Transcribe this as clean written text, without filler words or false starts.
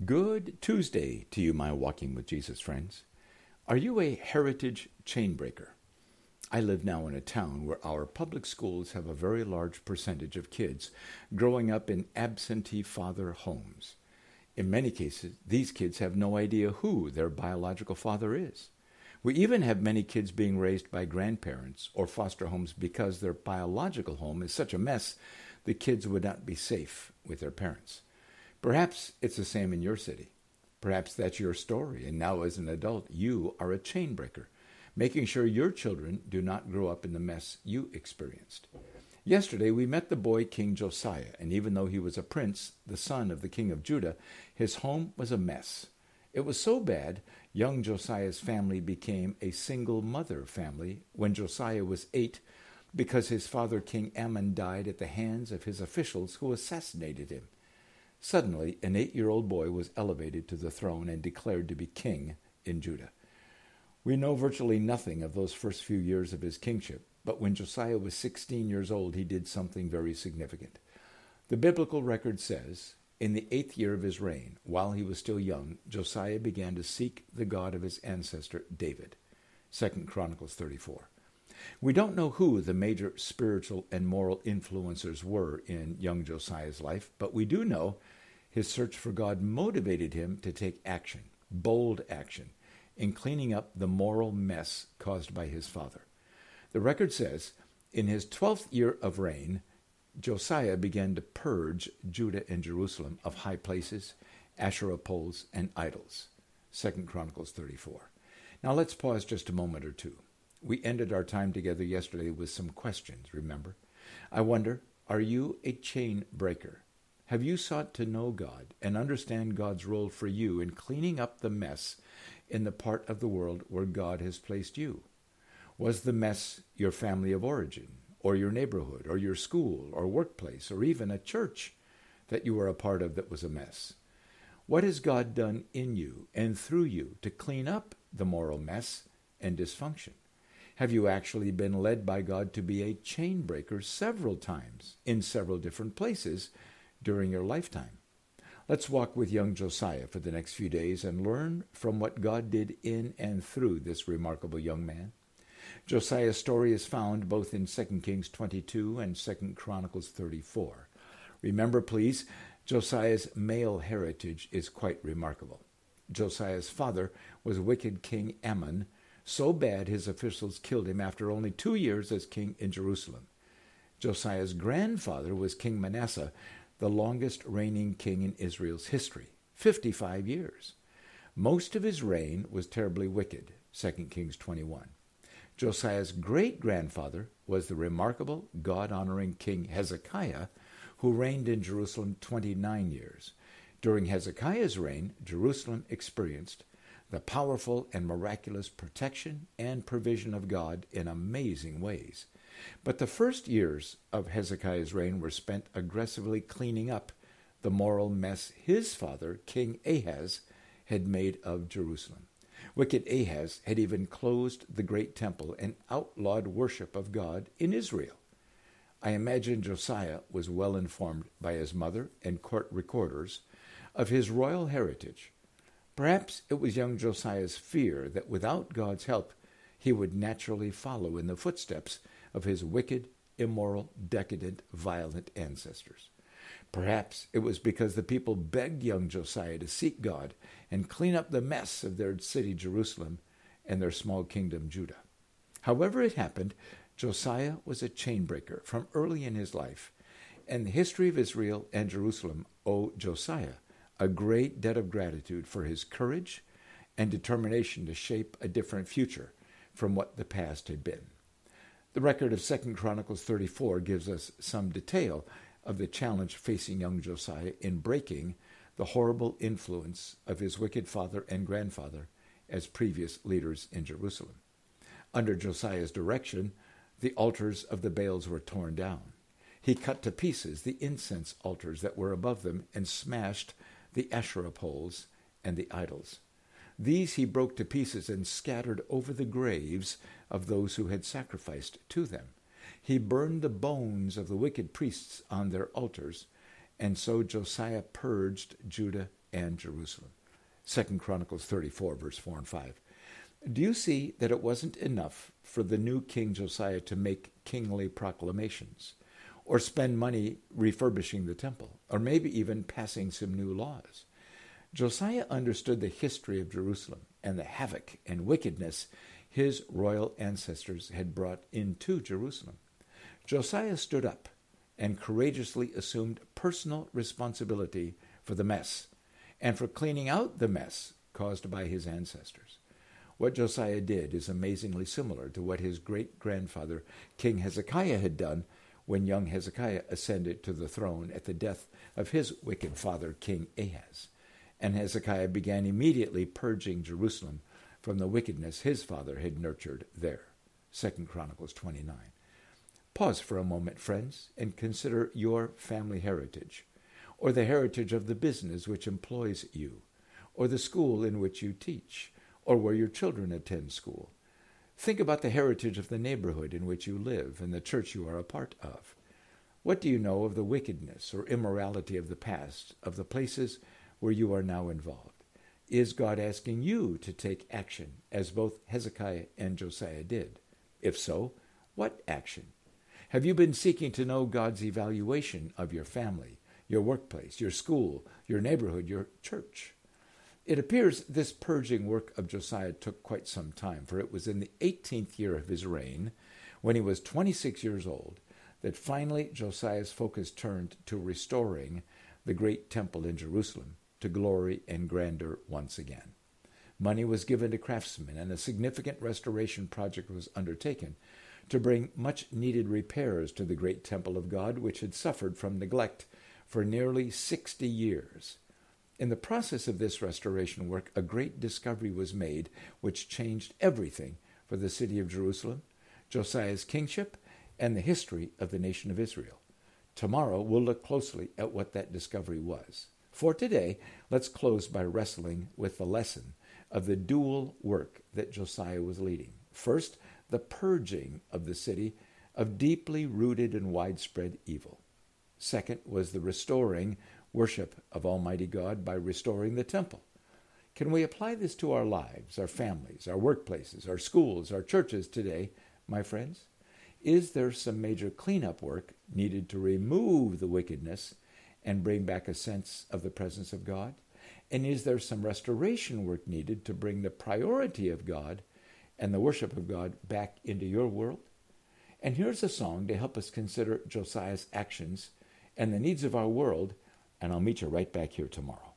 Good Tuesday to you, my Walking with Jesus friends. Are you a heritage chain breaker? I live now in a town where our public schools have a very large percentage of kids growing up in absentee father homes. In many cases, these kids have no idea who their biological father is. We even have many kids being raised by grandparents or foster homes because their biological home is such a mess the kids would not be safe with their parents. Perhaps it's the same in your city. Perhaps that's your story, and now as an adult, you are a chain breaker, making sure your children do not grow up in the mess you experienced. Yesterday, we met the boy King Josiah, and even though he was a prince, the son of the king of Judah, his home was a mess. It was so bad, young Josiah's family became a single-mother family when Josiah was 8 because his father, King Ammon, died at the hands of his officials who assassinated him. Suddenly, an 8-year-old boy was elevated to the throne and declared to be king in Judah. We know virtually nothing of those first few years of his kingship, but when Josiah was 16 years old, he did something very significant. The biblical record says, in the 8th year of his reign, while he was still young, Josiah began to seek the God of his ancestor David. 2 Chronicles 34. We don't know who the major spiritual and moral influencers were in young Josiah's life, but we do know his search for God motivated him to take action, bold action, in cleaning up the moral mess caused by his father. The record says, in his 12th year of reign, Josiah began to purge Judah and Jerusalem of high places, Asherah poles, and idols. 2 Chronicles 34. Now let's pause just a moment or two. We ended our time together yesterday with some questions, remember? I wonder, are you a chain breaker? Have you sought to know God and understand God's role for you in cleaning up the mess in the part of the world where God has placed you? Was the mess your family of origin, or your neighborhood, or your school, or workplace, or even a church that you were a part of that was a mess? What has God done in you and through you to clean up the moral mess and dysfunction? Have you actually been led by God to be a chain breaker several times in several different places during your lifetime? Let's walk with young Josiah for the next few days and learn from what God did in and through this remarkable young man. Josiah's story is found both in 2 Kings 22 and 2 Chronicles 34. Remember, please, Josiah's male heritage is quite remarkable. Josiah's father was wicked King Ammon, so bad his officials killed him after only 2 years as king in Jerusalem. Josiah's grandfather was King Manasseh, the longest reigning king in Israel's history, 55 years. Most of his reign was terribly wicked, 2 Kings 21. Josiah's great-grandfather was the remarkable, God-honoring King Hezekiah, who reigned in Jerusalem 29 years. During Hezekiah's reign, Jerusalem experienced the powerful and miraculous protection and provision of God in amazing ways. But the first years of Hezekiah's reign were spent aggressively cleaning up the moral mess his father, King Ahaz, had made of Jerusalem. Wicked Ahaz had even closed the great temple and outlawed worship of God in Israel. I imagine Josiah was well informed by his mother and court recorders of his royal heritage. Perhaps it was young Josiah's fear that without God's help, he would naturally follow in the footsteps of his wicked, immoral, decadent, violent ancestors. Perhaps it was because the people begged young Josiah to seek God and clean up the mess of their city Jerusalem and their small kingdom Judah. However it happened, Josiah was a chain breaker from early in his life, and the history of Israel and Jerusalem owe Josiah a great debt of gratitude for his courage and determination to shape a different future from what the past had been. The record of 2 Chronicles 34 gives us some detail of the challenge facing young Josiah in breaking the horrible influence of his wicked father and grandfather as previous leaders in Jerusalem. Under Josiah's direction, the altars of the Baals were torn down. He cut to pieces the incense altars that were above them and smashed the Asherah poles and the idols. These he broke to pieces and scattered over the graves of those who had sacrificed to them. He burned the bones of the wicked priests on their altars, and so Josiah purged Judah and Jerusalem. 2 Chronicles 34, verse 4 and 5. Do you see that it wasn't enough for the new King Josiah to make kingly proclamations, or spend money refurbishing the temple, or maybe even passing some new laws? Josiah understood the history of Jerusalem and the havoc and wickedness his royal ancestors had brought into Jerusalem. Josiah stood up and courageously assumed personal responsibility for the mess and for cleaning out the mess caused by his ancestors. What Josiah did is amazingly similar to what his great-grandfather, King Hezekiah, had done when young Hezekiah ascended to the throne at the death of his wicked father, King Ahaz. And Hezekiah began immediately purging Jerusalem from the wickedness his father had nurtured there. 2 Chronicles 29. Pause for a moment, friends, and consider your family heritage, or the heritage of the business which employs you, or the school in which you teach, or where your children attend school. Think about the heritage of the neighborhood in which you live and the church you are a part of. What do you know of the wickedness or immorality of the past, of the places where you are now involved? Is God asking you to take action, as both Hezekiah and Josiah did? If so, what action? Have you been seeking to know God's evaluation of your family, your workplace, your school, your neighborhood, your church? It appears this purging work of Josiah took quite some time, for it was in the 18th year of his reign, when he was 26 years old, that finally Josiah's focus turned to restoring the great temple in Jerusalem to glory and grandeur once again. Money was given to craftsmen, and a significant restoration project was undertaken to bring much-needed repairs to the great temple of God, which had suffered from neglect for nearly 60 years. In the process of this restoration work, a great discovery was made which changed everything for the city of Jerusalem, Josiah's kingship, and the history of the nation of Israel. Tomorrow, we'll look closely at what that discovery was. For today, let's close by wrestling with the lesson of the dual work that Josiah was leading. First, the purging of the city of deeply rooted and widespread evil. Second was the restoring worship of Almighty God by restoring the temple. Can we apply this to our lives, our families, our workplaces, our schools, our churches today, my friends? Is there some major cleanup work needed to remove the wickedness and bring back a sense of the presence of God? And is there some restoration work needed to bring the priority of God and the worship of God back into your world? And here's a song to help us consider Josiah's actions and the needs of our world, and I'll meet you right back here tomorrow.